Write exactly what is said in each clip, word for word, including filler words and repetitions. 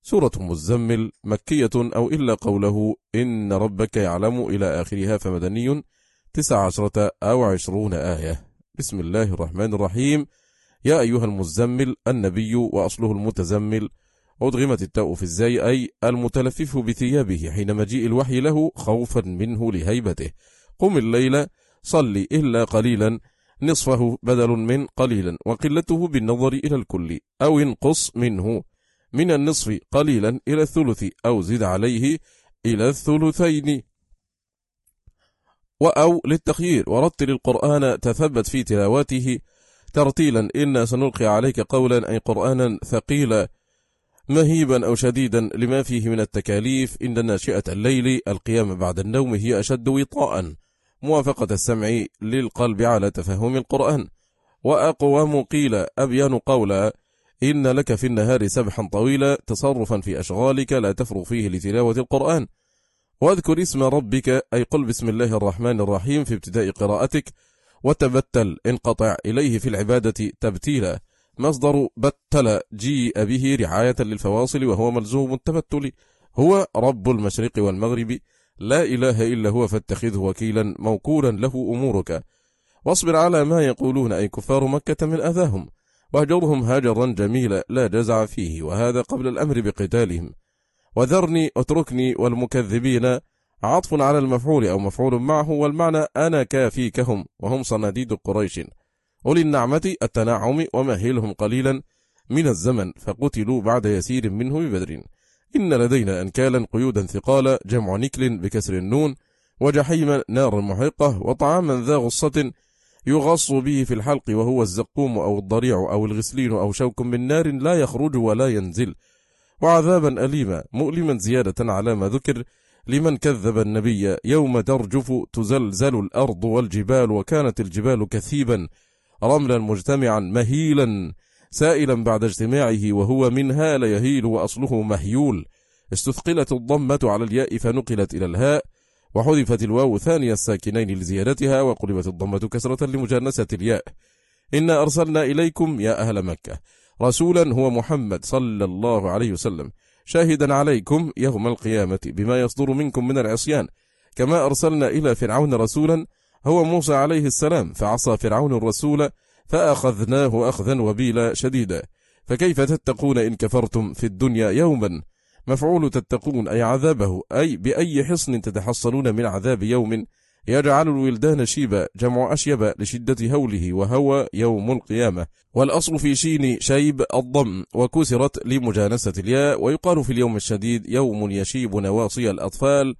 سورة المزمل مكية أو إلا قوله إن ربك يعلم إلى آخرها، فمدني تسع عشرة أو عشرون آية. بسم الله الرحمن الرحيم. يا أيها المزمل، النبي وأصله المتزمل، أدغمت التاء في الزاي أي المتلفف بثيابه حين مجيء الوحي له خوفا منه لهيبته. قم الليل صلي إلا قليلا، نصفه بدل من قليلا، وقلته بالنظر إلى الكل، أو انقص منه من النصف قليلا إلى الثلث، أو زد عليه إلى الثلثين، وأو للتخيير. ورتل القرآن تثبت في تلاوته ترتيلا، إنا سنلقي عليك قولا أي قرآنا ثقيلا مهيبا أو شديدا لما فيه من التكاليف. إن ناشئة الليل القيام بعد النوم هي أشد وطاء، موافقة السمع للقلب على تفهم القرآن. وأقوم قيل أبيان قولا، إن لك في النهار سبحا طويلا، تصرفا في أشغالك لا تفرغ فيه لتلاوة القرآن. واذكر اسم ربك أي قل بسم الله الرحمن الرحيم في ابتداء قراءتك، وتبتل انقطع إليه في العبادة تبتيلا. مصدر بتل جيء به رعاية للفواصل، وهو ملزوم التبتل. هو رب المشرق والمغرب، لا إله إلا هو فاتخذه وكيلا موكولا له أمورك. واصبر على ما يقولون أي كفار مكة من أذاهم، واهجرهم هاجرا جميلا لا جزع فيه، وهذا قبل الأمر بقتالهم. وذرني اتركني والمكذبين عطف على المفعول أو مفعول معه، والمعنى أنا كافيكهم، وهم صناديد قريش أولي النعمة التنعم، ومهلهم قليلا من الزمن، فقتلوا بعد يسير منه ببدر. إن لدينا أنكالا قيودا ثقالا، جمع نكل بكسر النون، وجحيما نار محرقة، وطعاما ذا غصة يغص به في الحلق، وهو الزقوم أو الضريع أو الغسلين أو شوك من نار لا يخرج ولا ينزل. وعذابا أليما مؤلما زيادة على ما ذكر لمن كذب النبي، يوم ترجف تزلزل الأرض والجبال، وكانت الجبال كثيبا رملا مجتمعا مهيلا سائلا بعد اجتماعه، وهو منها ليهيل وأصله مهيول. استثقلت الضمة على الياء فنقلت إلى الهاء، وحذفت الواو ثاني الساكنين لزيادتها، وقلبت الضمة كسرة لمجانسة الياء. إنا أرسلنا إليكم يا أهل مكة رسولا، هو محمد صلى الله عليه وسلم، شاهدا عليكم يوم القيامة بما يصدر منكم من العصيان، كما أرسلنا إلى فرعون رسولا، هو موسى عليه السلام، فعصى فرعون الرسول فأخذناه أخذا وبيلا شديدا. فكيف تتقون إن كفرتم في الدنيا يوما، مفعول تتقون أي عذابه، أي بأي حصن تتحصلون من عذاب يوم يجعل الولدان شيبا، جمع أشيب لشدة هوله، وهو يوم القيامة. والأصل في شين شيب الضم، وكسرت لمجانسة الياء. ويقال في اليوم الشديد يوم يشيب نواصي الأطفال،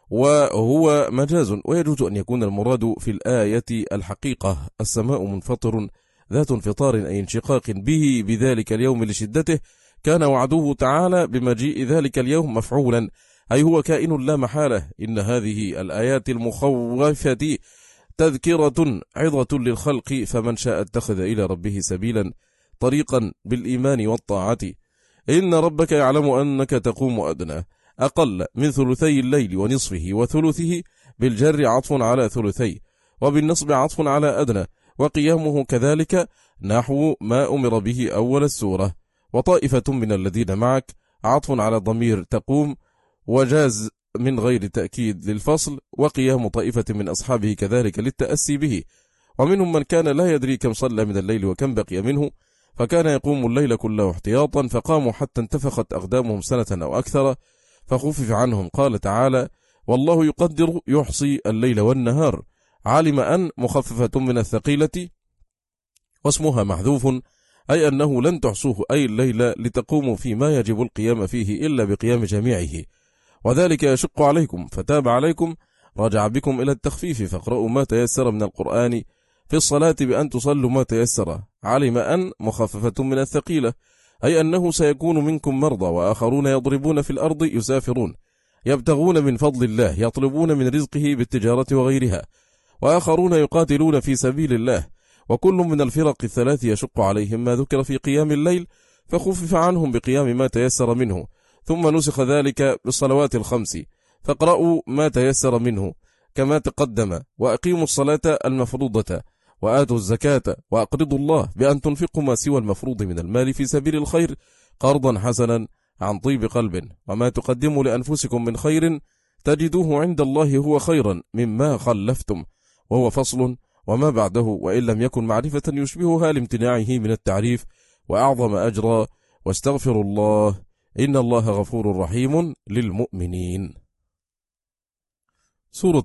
وهو مجاز. ويجوز أن يكون المراد في الآية الحقيقة، السماء منفطر ذات انفطار أي انشقاق به بذلك اليوم لشدته، كان وعده تعالى بمجيء ذلك اليوم مفعولا، أي هو كائن لا محالة. إن هذه الآيات المخوفة تذكرة عظة للخلق، فمن شاء اتخذ إلى ربه سبيلا طريقا بالإيمان والطاعة. إن ربك يعلم أنك تقوم أدنى أقل من ثلثي الليل ونصفه وثلثه، بالجر عطف على ثلثي، وبالنصب عطف على أدنى، وقيامه كذلك نحو ما أمر به أول السورة. وطائفة من الذين معك عطف على ضمير تقوم، وجاز من غير تأكيد للفصل، وقيام طائفة من أصحابه كذلك للتأسي به. ومنهم من كان لا يدري كم صلى من الليل وكم بقي منه، فكان يقوم الليل كله احتياطا، فقاموا حتى انتفخت أقدامهم سنة أو أكثر، فخفف عنهم. قال تعالى: والله يقدر يحصي الليل والنهار. علم أن مخففة من الثقيلة، واسمها محذوف، أي أنه لن تحصوه أي الليل لتقوموا فيما يجب القيام فيه إلا بقيام جميعه، وذلك يشق عليكم، فتاب عليكم، رجع بكم إلى التخفيف، فاقرأوا ما تيسر من القرآن في الصلاة بأن تصلوا ما تيسر. علم أن مخففة من الثقيلة، أي أنه سيكون منكم مرضى، وآخرون يضربون في الأرض يسافرون يبتغون من فضل الله، يطلبون من رزقه بالتجارة وغيرها، وآخرون يقاتلون في سبيل الله. وكل من الفرق الثلاث يشق عليهم ما ذكر في قيام الليل، فخفف عنهم بقيام ما تيسر منه، ثم نسخ ذلك بالصلوات الخمس، فاقرأوا ما تيسر منه كما تقدم، وأقيموا الصلاة المفروضة، وآتوا الزكاة، وأقرضوا الله بأن تنفقوا ما سوى المفروض من المال في سبيل الخير قرضا حسنا عن طيب قلب، وما تقدموا لأنفسكم من خير تجدوه عند الله هو خيرا مما خلفتم، وهو فصل وما بعده، وإن لم يكن معرفة يشبهها لامتناعه من التعريف، وأعظم أجرا. واستغفر الله إن الله غفور رحيم للمؤمنين. سورة